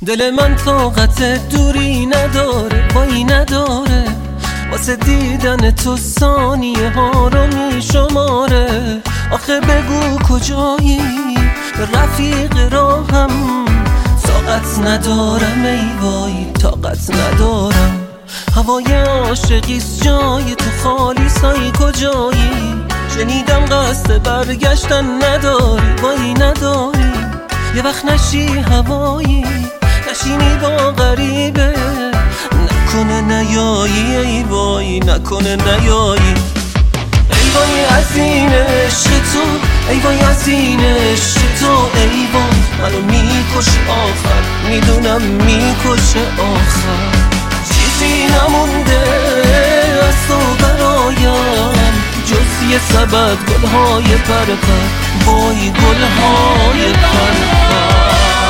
دل من طاقت دوری نداره، وای نداره، واسه دیدن تو ثانیه ها رو میشماره. آخه بگو کجایی رفیق راهم، طاقت ندارم ای وای طاقت ندارم. هوای عاشقیست جای تو خالی سایی کجایی؟ شنیدم قصد برگشتن نداری، وای نداری. یه وقت نشی هوایی نشینی با غریبه، نکنه نیایی ای وای نکنه نیایی. ای وای از این عشق تو، ای وای از این عشق تو، ای وای منو میکشه آخر، میدونم میکشه آخر. چیزی نمونده از تو برایم جز یه سبد گلهای پرپر، وای گلهای پرپر.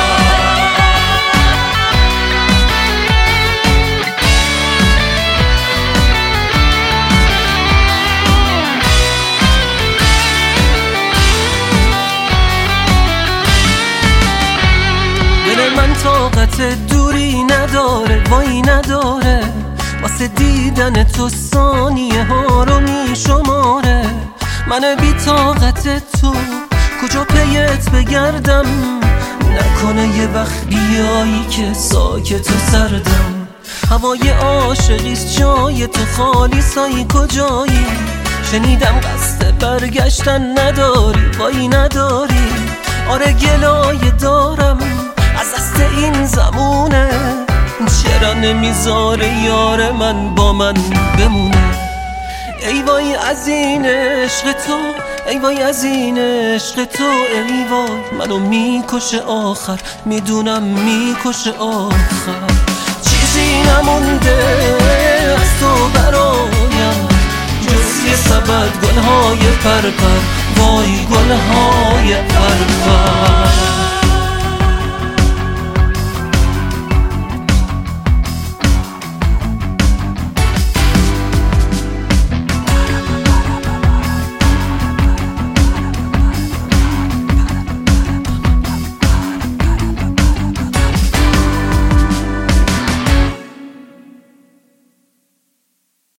دل من طاقت دوری نداره، وای نداره، واسه دیدن تو ثانیه ها رو میشماره. من بی طاقت تو کجا پیت بگردم، نکنه یه وقت بیایی که ساکت و سردم. هوای عاشقیست جای تو خالی سایی کجایی؟ شنیدم قصد برگشتن نداری، وای نداری. آره گلایه دارم از دست این زمونه، چرا نمیذاره یار من با من بمونه. ای وای از این عشق تو، ای وای از این عشق تو، ای وای منو میکشه آخر، میدونم میکشه آخر. چیزی نمونده از تو برایم جز یه سبد گلهای پرپر، وای گلهای